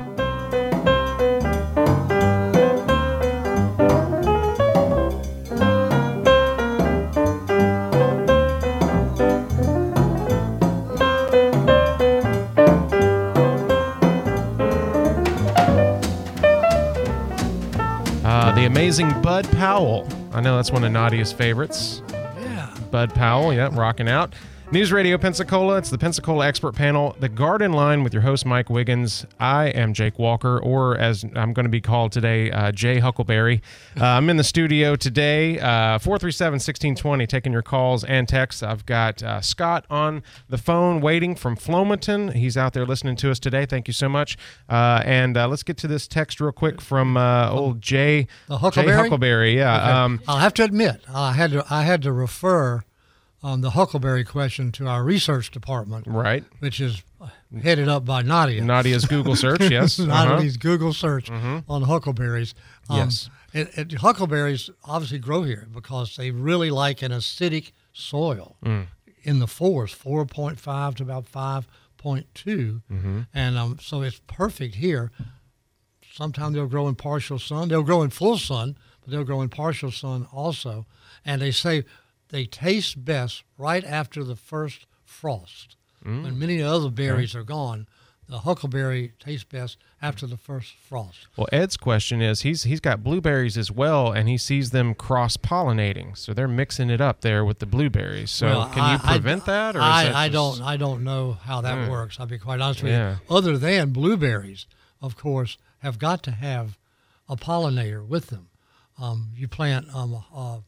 The amazing Bud Powell. I know that's one of Nadia's favorites. Yeah. Bud Powell, yeah, rocking out. News Radio Pensacola, it's the Pensacola Expert Panel, the Garden Line with your host, Mike Wiggins. I am Jake Walker, or as I'm going to be called today, uh, Jay Huckleberry. Uh, I'm in the studio today, uh, four three seven, one six two zero, taking your calls and texts. I've got uh, Scott on the phone waiting from Flomaton. He's out there listening to us today. Thank you so much. Uh, and uh, let's get to this text real quick from uh, old Jay, the Huckleberry? Jay Huckleberry. Yeah. Okay. Um, I'll have to admit, I had to, I had to refer Um, the Huckleberry question to our research department, right, which is headed up by Nadia. Nadia's Google search, yes. Nadia's uh-huh. Google search mm-hmm. on huckleberries. Um, yes. It, it, huckleberries obviously grow here because they really like an acidic soil mm. in the fours, four point five to about five point two. Mm-hmm. And um, so it's perfect here. Sometimes they'll grow in partial sun. They'll grow in full sun, but they'll grow in partial sun also. And they say they taste best right after the first frost. Mm. When many other berries okay. are gone, the huckleberry tastes best after the first frost. Well, Ed's question is, he's he's got blueberries as well, and he sees them cross-pollinating. So they're mixing it up there with the blueberries. So well, can you I, prevent I, that? Or is I, that I just... don't I don't know how that mm. works, I'll be quite honest with yeah. you. Other than blueberries, of course, have got to have a pollinator with them. Um, you plant um, a,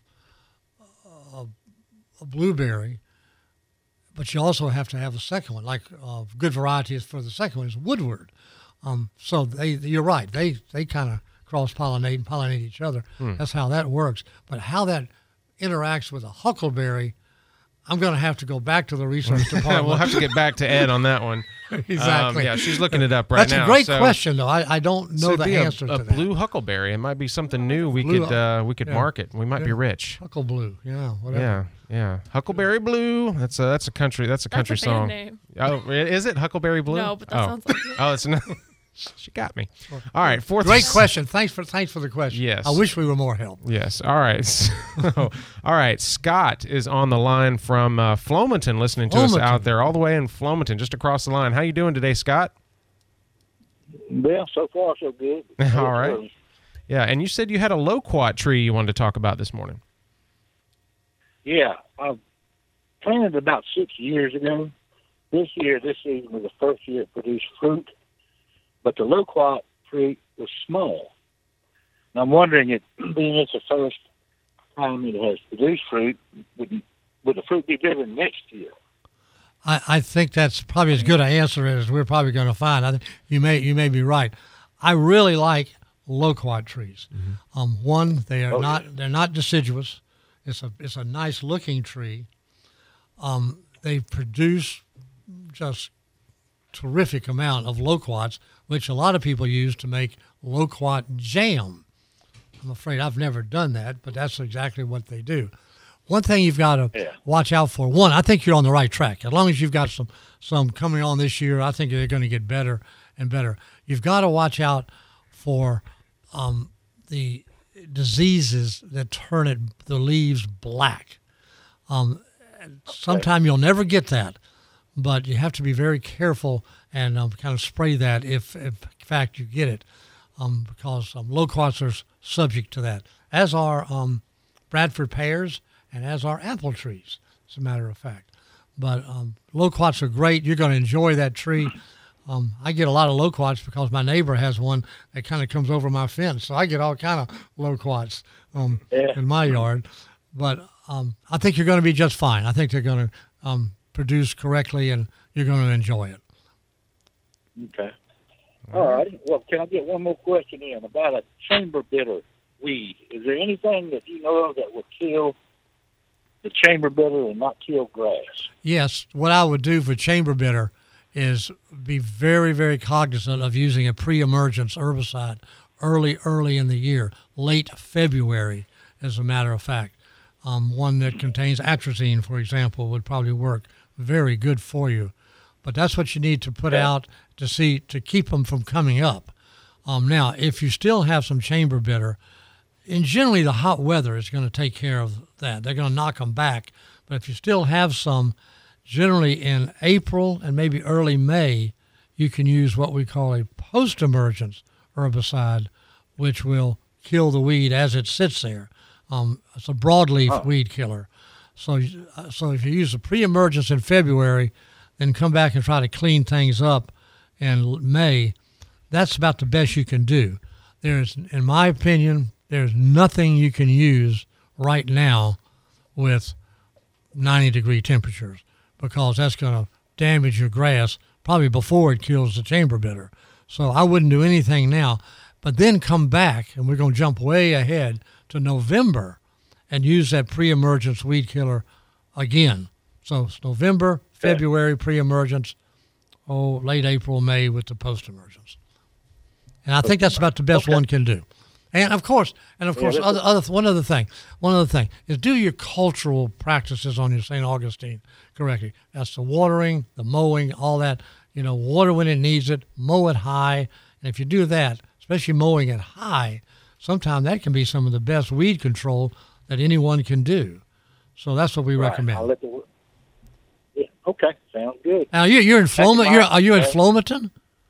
a, a blueberry, but you also have to have a second one. Like uh, good varieties for the second one is Woodward. Um, so they, you're right. They they kind of cross-pollinate and pollinate each other. Hmm. That's how that works. But how that interacts with a huckleberry, I'm going to have to go back to the research department. We'll have to get back to Ed on that one. Exactly. Um, yeah, she's looking it up right That's now. That's a great so, question, though. I, I don't know so the be answer a, to a that. blue huckleberry. It might be something new. We Blue, could uh, we could yeah. market. We might Yeah. be rich. Huckle blue, yeah, whatever. Yeah, yeah. Huckleberry Blue. That's a that's a country. That's a That's country a band song. name. Oh, is it Huckleberry Blue? No, but that oh. sounds like it. Oh, it's no. She got me. All right, fourth. Great question. Thanks for thanks for the question. Yes. I wish we were more help. Yes. All right. So, all right. Scott is on the line from uh, Flomaton, listening to us Flomaton. out there, all the way in Flomaton, just across the line. How you doing today, Scott? Yeah, so far so good. All right. Yeah, and you said you had a loquat tree you wanted to talk about this morning. Yeah, I planted about six years ago. This year, this season was the first year it produced fruit, but the loquat tree was small. And I'm wondering, if being it's the first time it has produced fruit, would, would the fruit be bigger next year? I, I think that's probably as good an answer as we're probably going to find. I think you may you may be right. I really like loquat trees. Mm-hmm. Um, one, they are Oh, not yeah. they're not deciduous. It's a it's a nice looking tree. Um, they produce just terrific amount of loquats, which a lot of people use to make loquat jam. I'm afraid I've never done that, but that's exactly what they do. One thing you've got to Yeah. watch out for. One, I think you're on the right track. As long as you've got some some coming on this year, I think they're going to get better and better. You've got to watch out for um, the diseases that turn it the leaves black. Um, sometime you'll never get that, but you have to be very careful and um, kind of spray that if, if in fact you get it, um, because um, loquats are s- subject to that, as are um, Bradford pears and as are apple trees, as a matter of fact. But um, loquats are great. You're going to enjoy that tree. Um, I get a lot of loquats because my neighbor has one that kind of comes over my fence, so I get all kind of loquats um, Yeah. in my yard. But um, I think you're going to be just fine. I think they're going to um, produce correctly, and you're going to enjoy it. Okay. All right. Well, can I get one more question in about a chamber bitter weed? Is there anything that you know of that would kill the chamber bitter and not kill grass? Yes, what I would do for chamber bitter is be very, very cognizant of using a pre-emergence herbicide early, early in the year, late February, as a matter of fact. Um, one that contains atrazine, for example, would probably work very good for you. But that's what you need to put out to see to keep them from coming up. Um, now, if you still have some chamber bitter, and generally the hot weather is going to take care of that. They're going to knock them back. But if you still have some, generally in April and maybe early May, you can use what we call a post-emergence herbicide, which will kill the weed as it sits there. Um, it's a broadleaf Oh. weed killer. So, you- uh, so if you use a pre-emergence in February, then come back and try to clean things up in l- May, that's about the best you can do. There's, in my opinion, there's nothing you can use right now with ninety degree temperatures, because that's going to damage your grass probably before it kills the chamber bitter. So I wouldn't do anything now, but then come back, and we're going to jump way ahead to November and use that pre-emergence weed killer again. So it's November, February pre-emergence, oh, late April, May with the post-emergence. And I think that's about the best one can do. And of course, and of Yeah, course, that's other, a- other one other thing, one other thing is do your cultural practices on your Saint Augustine correctly. That's the watering, the mowing, all that. You know, water when it needs it, mow it high, and if you do that, especially mowing it high, sometimes that can be some of the best weed control that anyone can do. So that's what we Right. recommend. I'll let the, yeah, okay, sounds good. Now you you're in Thank you, Flomaton. You're, Mike. are you in Uh, Flomaton?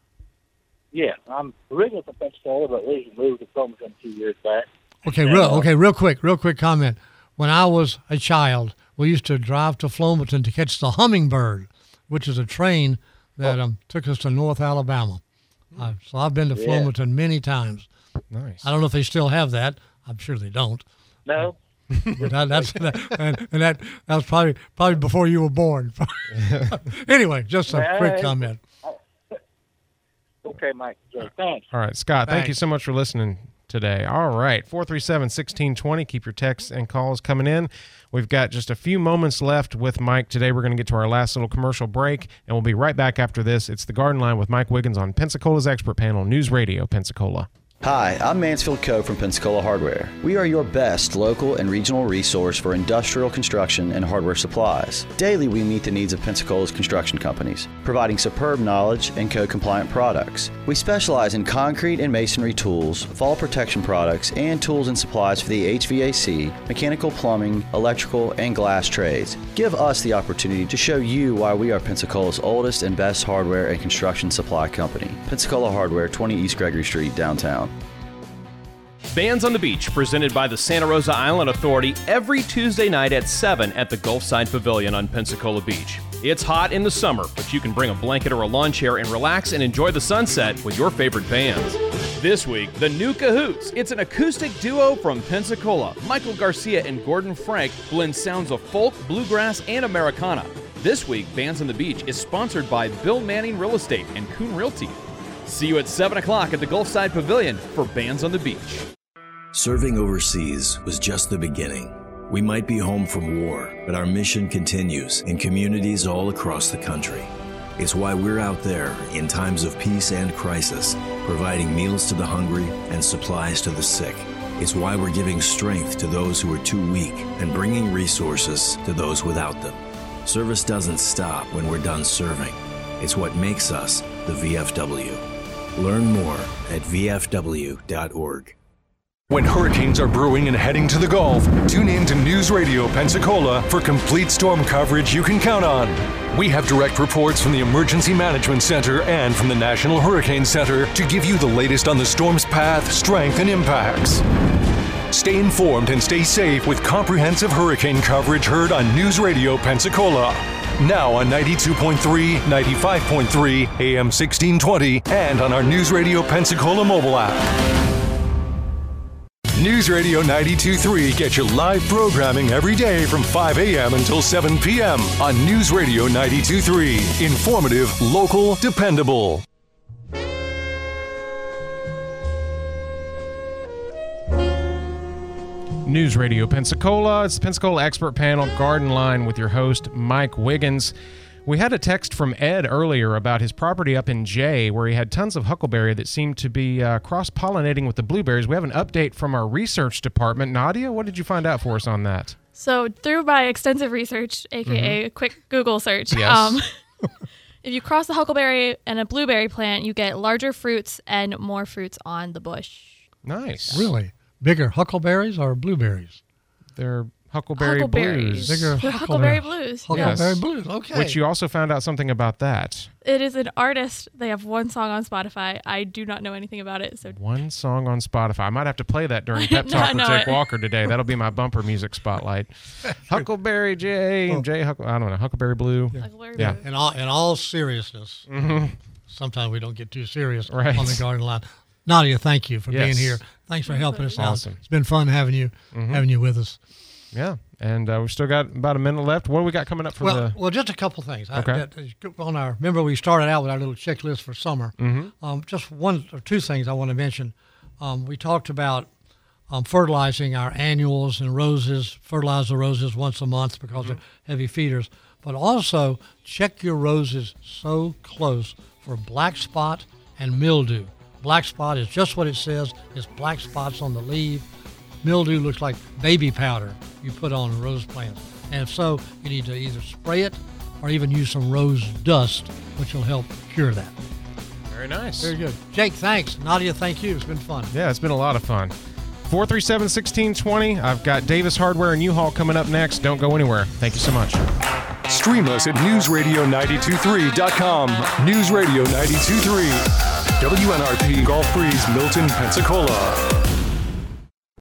Yeah, I'm originally from Pensacola, but we moved to Flomaton a few years back. Okay, And, real uh, okay, real quick, real quick comment. When I was a child, we used to drive to Flomaton to catch the Hummingbird, which is a train that um, took us to North Alabama. Uh, so I've been to Yeah. Flomaton many times. Nice. I don't know if they still have that. I'm sure they don't. No. But that, that's and, and that that was probably probably before you were born. Anyway, just a Well, quick I- comment. Okay, Mike. Jay, thanks. All right, Scott, thank you Thanks. so much for listening. today. All right, four three seven, one six two zero. Keep your texts and calls coming in. We've got just a few moments left with Mike today. We're going to get to our last little commercial break, and we'll be right back after this. It's the Garden Line with Mike Wiggins on Pensacola's Expert Panel, News Radio Pensacola. Hi, I'm Mansfield Coe from Pensacola Hardware. We are your best local and regional resource for industrial construction and hardware supplies. Daily, we meet the needs of Pensacola's construction companies, providing superb knowledge and code-compliant products. We specialize in concrete and masonry tools, fall protection products, and tools and supplies for the H V A C, mechanical, plumbing, electrical, and glass trades. Give us the opportunity to show you why we are Pensacola's oldest and best hardware and construction supply company. Pensacola Hardware, twenty East Gregory Street, downtown. Bands on the Beach, presented by the Santa Rosa Island Authority every Tuesday night at seven at the Gulfside Pavilion on Pensacola Beach. It's hot in the summer, but you can bring a blanket or a lawn chair and relax and enjoy the sunset with your favorite bands. This week, the New Cahoots. It's an acoustic duo from Pensacola. Michael Garcia and Gordon Frank blend sounds of folk, bluegrass, and Americana. This week, Bands on the Beach is sponsored by Bill Manning Real Estate and Coon Realty. See you at seven o'clock at the Gulfside Pavilion for Bands on the Beach. Serving overseas was just the beginning. We might be home from war, but our mission continues in communities all across the country. It's why we're out there in times of peace and crisis, providing meals to the hungry and supplies to the sick. It's why we're giving strength to those who are too weak and bringing resources to those without them. Service doesn't stop when we're done serving. It's what makes us the V F W. Learn more at V F W dot org. When hurricanes are brewing and heading to the Gulf, tune in to News Radio Pensacola for complete storm coverage you can count on. We have direct reports from the Emergency Management Center and from the National Hurricane Center to give you the latest on the storm's path, strength, and impacts. Stay informed and stay safe with comprehensive hurricane coverage heard on News Radio Pensacola. Now on ninety-two point three, ninety-five point three, A M sixteen twenty, and on our News Radio Pensacola mobile app. News Radio ninety-two point three gets you live programming every day from five a.m. until seven p.m. on News Radio ninety-two point three. Informative, local, dependable. News Radio Pensacola. It's the Pensacola Expert Panel Garden Line with your host, Mike Wiggins. We had a text from Ed earlier about his property up in Jay where he had tons of huckleberry that seemed to be uh, cross-pollinating with the blueberries. We have an update from our research department. Nadia, what did you find out for us on that? So through my extensive research, a k a mm-hmm. a quick Google search, yes. um, if you cross a huckleberry and a blueberry plant, you get larger fruits and more fruits on the bush. Nice. Really? Bigger huckleberries or blueberries? They're Huckleberry Blues. Bigger Huckleberry Blues. Huckleberry yes. Blues, okay. Which you also found out something about that. It is an artist. They have one song on Spotify. I do not know anything about it. So One song on Spotify. I might have to play that during Pep Talk with Jake it. Walker today. That'll be my bumper music spotlight. Huckleberry J, oh. J Huckle, I don't know, Huckleberry Blue. Yeah. Huckleberry yeah. Blue. In all, in all seriousness, mm-hmm. sometimes we don't get too serious right. on the Garden Line. Nadia, thank you for yes. being here. Thanks for helping us awesome. out. It's been fun having you mm-hmm. having you with us. Yeah, and uh, we've still got about a minute left. What do we got coming up for well, the... Well, just a couple things. Okay. I, that, on our, remember, we started out with our little checklist for summer. Mm-hmm. Um, just one or two things I want to mention. Um, we talked about um, fertilizing our annuals and roses, fertilize the roses once a month because mm-hmm. they're heavy feeders. But also, check your roses so close for black spot and mildew. Black spot is just what it says. It's black spots on the leaf. Mildew looks like baby powder you put on rose plants. And if so, you need to either spray it or even use some rose dust, which will help cure that. Very nice. Very good. Jake, thanks. Nadia, thank you. It's been fun. Yeah, it's been a lot of fun. four three seven, one six two zero. I've got Davis Hardware and U-Haul coming up next. Don't go anywhere. Thank you so much. Stream us at news radio nine two three dot com. News Radio nine two three. W N R P Gulf Breeze, Milton, Pensacola.